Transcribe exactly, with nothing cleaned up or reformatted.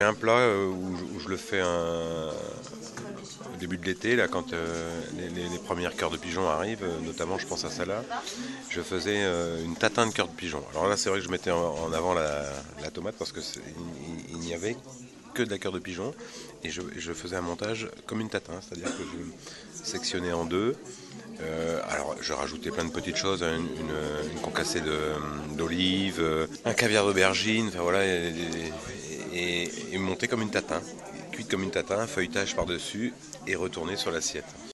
Un plat euh, où, je où je le fais un- au début de l'été, là, quand euh, les, les- les premières cœurs de pigeon arrivent, euh, notamment je pense à ça là, je faisais euh, une tatin de cœur de pigeon. Alors là, c'est vrai que je mettais en, en avant la, la tomate parce que c'est- il, il- il n'y avait que de la cœur de pigeon et je, je faisais un montage comme une tatin, c'est-à-dire que je sectionnais en deux. Euh, alors, je rajoutais plein de petites choses, hein, une, une, une concassée de- d'olive, euh, un caviar d'aubergine, enfin voilà, et, et, et, et monter comme une tatin, cuite comme une tatin, feuilletage par-dessus et retourner sur l'assiette.